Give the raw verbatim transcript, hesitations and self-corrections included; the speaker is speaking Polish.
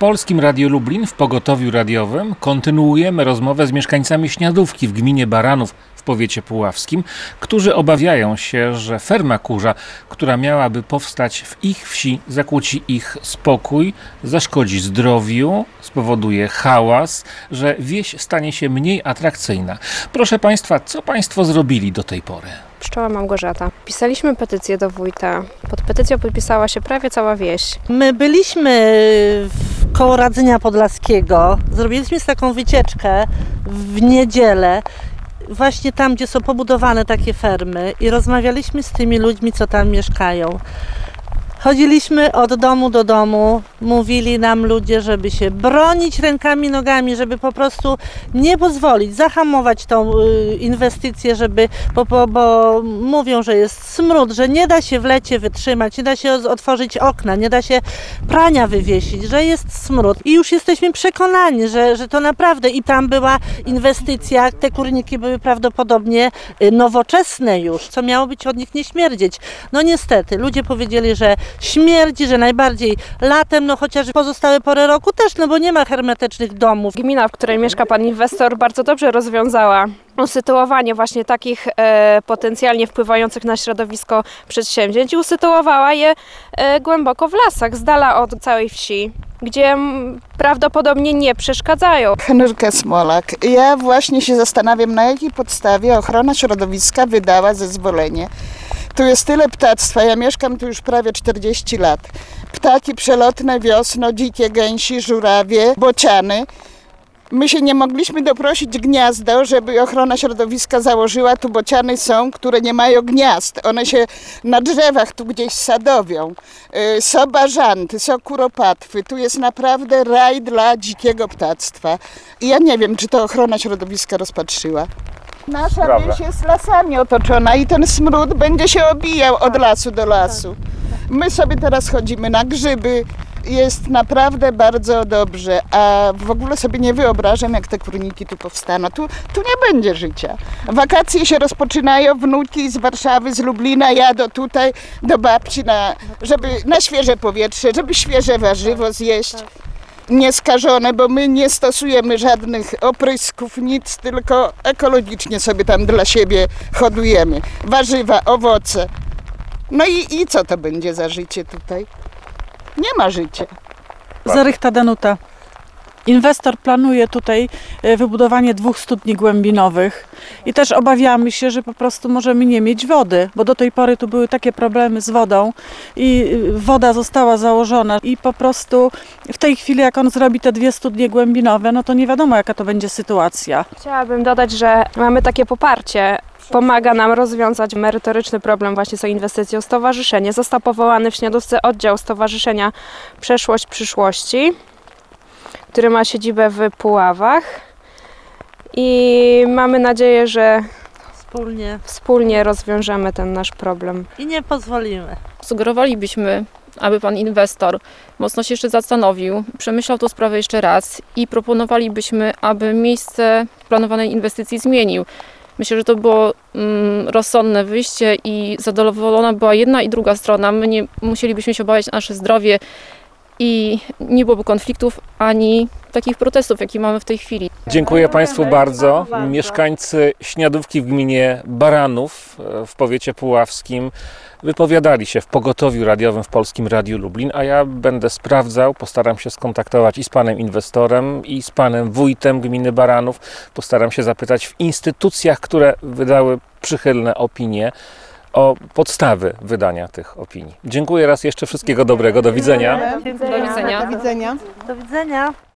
Polskim Radiu Lublin w pogotowiu radiowym kontynuujemy rozmowę z mieszkańcami Śniadówki w gminie Baranów w powiecie puławskim, którzy obawiają się, że ferma kurza, która miałaby powstać w ich wsi, zakłóci ich spokój, zaszkodzi zdrowiu, spowoduje hałas, że wieś stanie się mniej atrakcyjna. Proszę Państwa, co Państwo zrobili do tej pory? Pszczoła Małgorzata. Pisaliśmy petycję do wójta. Pod petycją podpisała się prawie cała wieś. My byliśmy w koło Radzenia Podlaskiego. Zrobiliśmy taką wycieczkę w niedzielę. Właśnie tam, gdzie są pobudowane takie fermy i rozmawialiśmy z tymi ludźmi, co tam mieszkają. Chodziliśmy od domu do domu, mówili nam ludzie, żeby się bronić rękami, nogami, żeby po prostu nie pozwolić, zahamować tą inwestycję, żeby, bo, bo, bo mówią, że jest smród, że nie da się w lecie wytrzymać, nie da się otworzyć okna, nie da się prania wywiesić, że jest smród. I już jesteśmy przekonani, że, że to naprawdę i tam była inwestycja, te kurniki były prawdopodobnie nowoczesne już, co miało być od nich nie śmierdzieć. No niestety, ludzie powiedzieli, że śmierdzi, że najbardziej latem, no chociaż pozostałe pory roku też, no bo nie ma hermetycznych domów. Gmina, w której mieszka pan inwestor, bardzo dobrze rozwiązała usytuowanie właśnie takich e, potencjalnie wpływających na środowisko przedsięwzięć i usytuowała je e, głęboko w lasach, z dala od całej wsi, gdzie m, prawdopodobnie nie przeszkadzają. Henryka Smolak. Ja właśnie się zastanawiam, na jakiej podstawie ochrona środowiska wydała zezwolenie. Tu jest tyle ptactwa, ja mieszkam tu już prawie czterdzieści lat. Ptaki przelotne wiosno, dzikie gęsi, żurawie, bociany. My się nie mogliśmy doprosić gniazdo, żeby ochrona środowiska założyła. Tu bociany są, które nie mają gniazd. One się na drzewach tu gdzieś sadowią. Są bażanty, są kuropatwy. Tu jest naprawdę raj dla dzikiego ptactwa. I ja nie wiem, czy to ochrona środowiska rozpatrzyła. Nasza Prawda. wieś jest lasami otoczona i ten smród będzie się obijał od lasu do lasu. My sobie teraz chodzimy na grzyby, jest naprawdę bardzo dobrze, a w ogóle sobie nie wyobrażam, jak te kurniki tu powstaną. Tu, tu nie będzie życia. Wakacje się rozpoczynają, wnuki z Warszawy, z Lublina jadą tutaj do babci, na, żeby na świeże powietrze, żeby świeże warzywo zjeść. Nieskażone, bo my nie stosujemy żadnych oprysków, nic, tylko ekologicznie sobie tam dla siebie hodujemy. Warzywa, owoce. No i, i co to będzie za życie tutaj? Nie ma życia. Zarychta Danuta. Inwestor planuje tutaj wybudowanie dwóch studni głębinowych i też obawiamy się, że po prostu możemy nie mieć wody, bo do tej pory tu były takie problemy z wodą i woda została założona i po prostu w tej chwili, jak on zrobi te dwie studnie głębinowe, no to nie wiadomo, jaka to będzie sytuacja. Chciałabym dodać, że mamy takie poparcie. Pomaga nam rozwiązać merytoryczny problem właśnie z tą inwestycją stowarzyszenie. Został powołany w Śniadówce oddział Stowarzyszenia Przeszłość Przyszłości, który ma siedzibę w Puławach i mamy nadzieję, że Wspólnie. wspólnie rozwiążemy ten nasz problem. I nie pozwolimy. Sugerowalibyśmy, aby pan inwestor mocno się jeszcze zastanowił, przemyślał tę sprawę jeszcze raz i proponowalibyśmy, aby miejsce planowanej inwestycji zmienił. Myślę, że to było mm, rozsądne wyjście i zadowolona była jedna i druga strona. My nie musielibyśmy się obawiać o nasze zdrowie i nie byłoby konfliktów ani takich protestów, jakie mamy w tej chwili. Dziękuję Państwu bardzo. Mieszkańcy Śniadówki w gminie Baranów w powiecie puławskim wypowiadali się w pogotowiu radiowym w Polskim Radiu Lublin, a ja będę sprawdzał, postaram się skontaktować i z panem inwestorem, i z panem wójtem gminy Baranów. Postaram się zapytać w instytucjach, które wydały przychylne opinie, o podstawy wydania tych opinii. Dziękuję raz jeszcze, wszystkiego dobrego, do widzenia. Do widzenia. Do widzenia. Do widzenia.